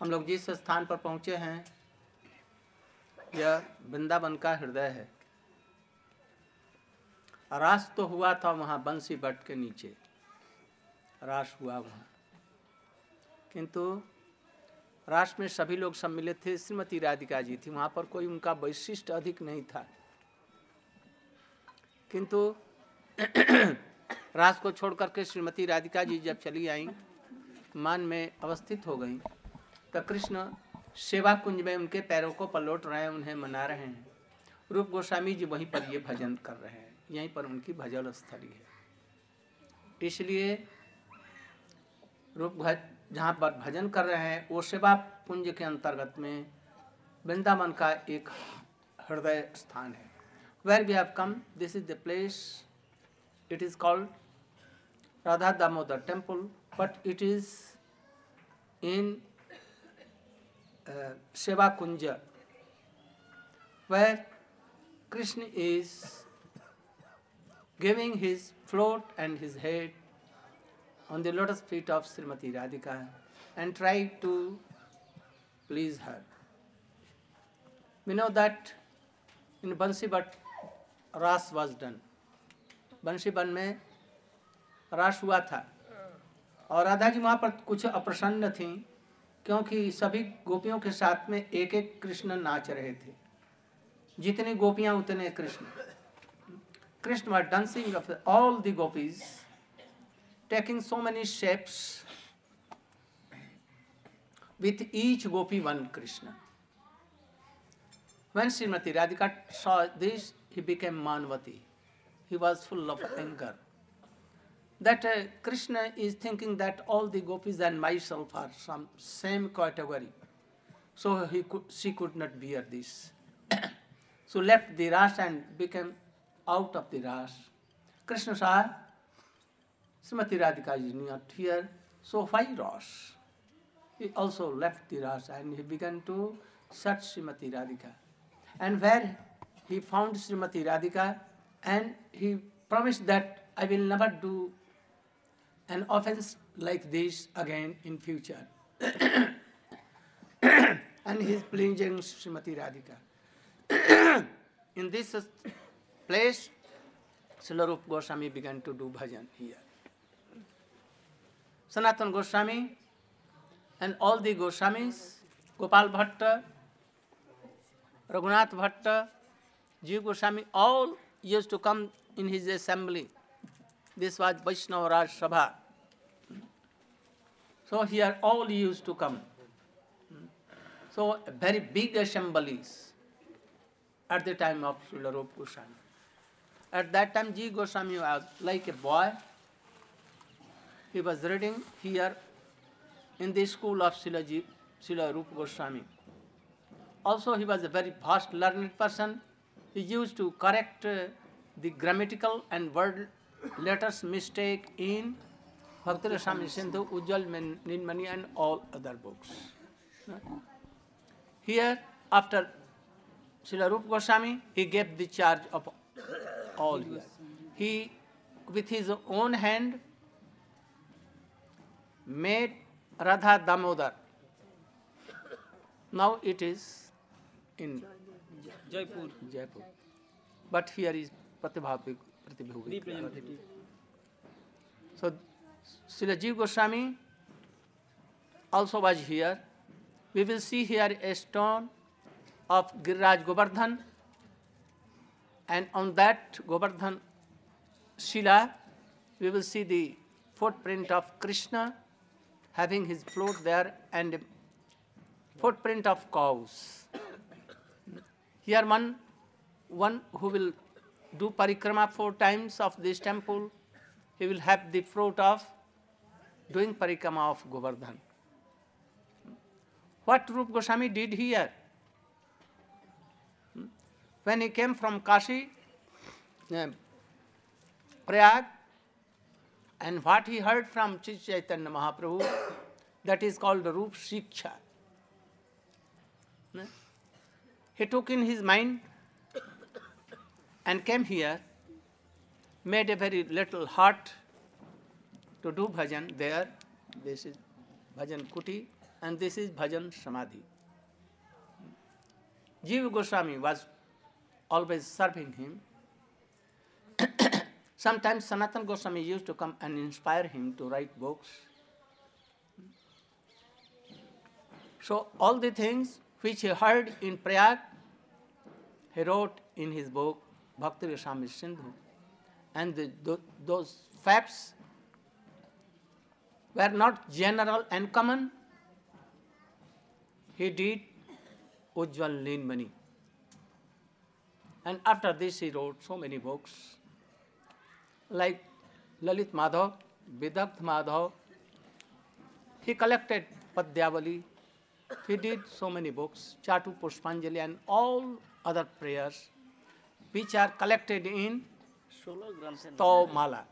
हम लोग जिस स्थान पर पहुँचे हैं यह वृंदावन का हृदय है। रास तो हुआ था वहाँ बंसी बट के नीचे, रास हुआ वहाँ, किंतु रास में सभी लोग सम्मिलित थे। श्रीमती राधिका जी थी वहाँ पर, कोई उनका वैशिष्ट अधिक नहीं था। किंतु रास को छोड़ करके श्रीमती राधिका जी जब चली आई, मान में अवस्थित हो गई, तो कृष्ण सेवा कुंज में उनके पैरों को पलट रहे हैं, उन्हें मना रहे हैं। रूप गोस्वामी जी वहीं पर ये भजन कर रहे हैं, यहीं पर उनकी भजन स्थली है। इसलिए रूप जहाँ पर भजन कर रहे हैं वो सेवा कुंज के अंतर्गत में वृंदावन का एक हृदय स्थान है। Where we have come, this is the place. It is called Radha Damodar Temple, but it is in Seva Kunja, where Krishna is giving his float and his head on the lotus feet of Srimati Radhika and try to please her. We know that in Bansi Bhat raas was done. बंशी वन में रास हुआ था और राधा जी वहाँ पर कुछ अप्रसन्न थीं, क्योंकि सभी गोपियों के साथ में एक एक कृष्ण नाच रहे थे। जितनी गोपियाँ उतने Krishna. Krishna was dancing of all the gopis, taking so many shapes, with each gopi one Krishna. When Srimati Radhika saw this, he became Manvati. He was full of anger. That Krishna is thinking that all the gopis and myself are some same category. So she could not bear this. So left the ras and became out of the ras. Krishna saw Srimati Radhika is not here, so why ras? He also left the ras and he began to search Srimati Radhika. And where he found Srimati Radhika, and he promised that I will never do an offense like this again in future. And he is pleasing Srimati Radhika. In this place, Srila Rupa Goswami began to do bhajan here. Sanatana Goswami and all the Goswamis, Gopal Bhatta, Raghunath Bhatta, Jiva Goswami, all used to come in his assembly. This was Vaishnava Raj Sabha. So here all used to come. So very big assemblies at the time of Srila Rupa Goswami. At that time Jiva Goswami was like a boy. He was reading here in the school of Srila Rupa Goswami. Also he was a very vast learned person. He used to correct the grammatical and word letters mistake in Bhakti Rasamrita Sindhu, Ujjwal Nilmani and all other books. Here, after Srila Rupa Goswami, he gave the charge of all here. He, with his own hand, made Radha Damodar. Now it is in Jaipur. But here is Pratibhavik. So, Srila Jiva Goswami also was here. We will see here a stone of Giriraj Govardhan, and on that Govardhan Shila, we will see the footprint of Krishna having his float there and a footprint of cows. Here one who will do parikrama 4 times of this temple, he will have the fruit of doing parikrama of Govardhan. What Rupa Goswami did here? When he came from Kashi, Prayag, and what he heard from Chaitanya Mahaprabhu, that is called the Rup Shiksha. He took in his mind and came here, made a very little hut to do bhajan there. This is bhajan kuti. and this is Bhajan Samadhi. Jiva Goswami was always serving him. Sometimes Sanatana Goswami used to come and inspire him to write books. So all the things which he heard in Prayag, he wrote in his book Bhakti Rasamrita Sindhu. And those facts were not general and common. He did Ujjwal Nilmani. And after this he wrote so many books like Lalit Madhav, Vidagdh Madhav. He collected Padyavali. He did so many books, Chatu Pushpanjali and all other prayers which are collected in Stav Mala.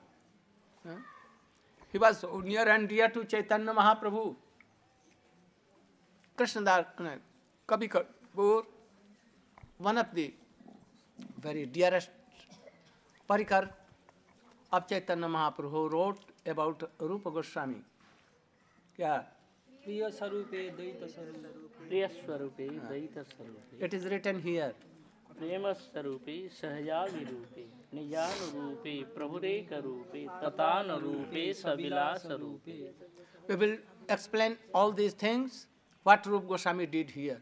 He was near and dear to Chaitanya Mahaprabhu. Krishnadas Kavi Kapoor, one of the very dearest Parikar of Chaitanya Mahaprabhu, wrote about Rupa Goswami. Yeah. It is written here. प्रेम स्वरूपे सहजादि रूपे निजान रूपे प्रभुरेक रूपे ततान रूपे सविलास रूपे. We will explain all these things, what Rupa Goswami did here.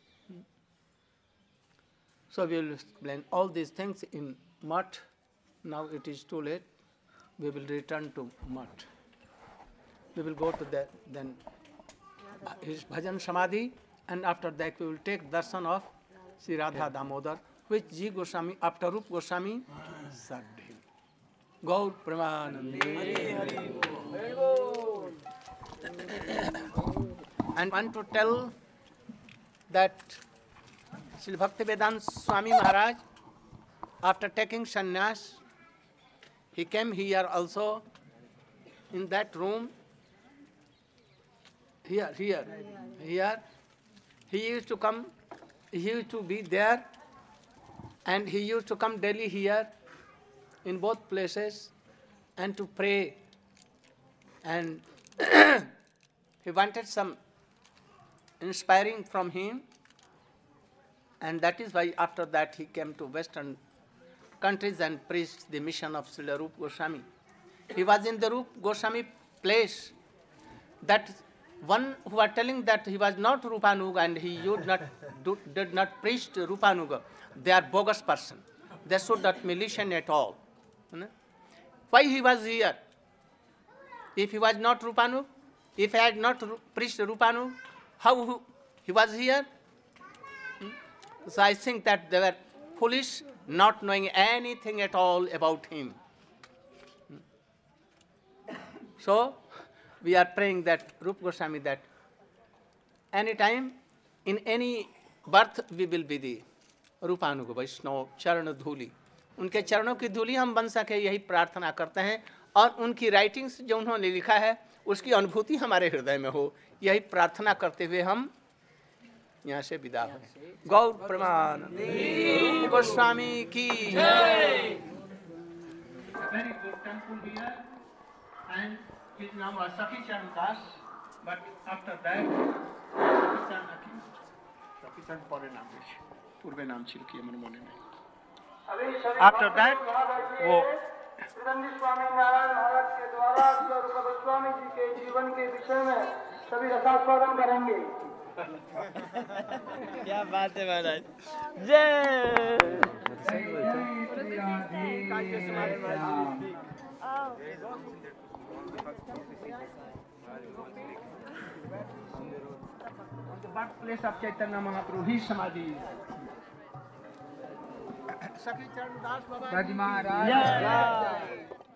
So we will explain all these things in Math. Now it is too late. We will return to Math. We will go to that, then his Bhajan Samadhi, and after that we will take darshan of Sri Radha Damodar, which Ji Goswami, after Rupa Goswami, served him. Gaur Premanande. And I want to tell that Sri Bhaktivedanta Swami Maharaj, after taking sannyas, he came here also, in that room, here. He used to come, he used to be there, and he used to come daily here, in both places, and to pray. And he wanted some inspiring from him, and that is why after that he came to Western countries and preached the mission of Srila Rupa Goswami. He was in the Rupa Goswami place. That one who are telling that he was not Rupanuga and he did not preach Rupanuga, they are bogus person. They should not be listened at all. Why he was here? If he was not Rupanuga, if he had not preached Rupanuga, how he was here? So I think that they were foolish, not knowing anything at all about him. So we are praying that Rupa Goswami, that any time, in any birth, we will be the Rupanuga Vaishnava Charana Dhuli. उनके चरणों की धूली हम बन सके, यही प्रार्थना करते हैं, और उनकी राइटिंग्स जो उन्होंने लिखा है उसकी अनुभूति हमारे हृदय में हो, यही प्रार्थना करते हुए हम यहाँ से विदा हो. गौर प्रमाण रूप गोस्वामी की. Very good temple here, and his name was Sakhi Charan Das, but after that Sakhi Charan পরে নাম হয়েছে, পূর্বে নাম ছিল কি আমার মনে নেই. After that वो त्रिदंडी स्वामी नारायण महाराज के द्वारा रूप गोस्वामी जी के जीवन के विषय में सभी रसास्वादन करेंगे. क्या बात है महाराज. जय. On the birthplace of Chaitanya Mahaprabhu, his samadhi. Sakhi Charan Das Baba Ji Maharaj.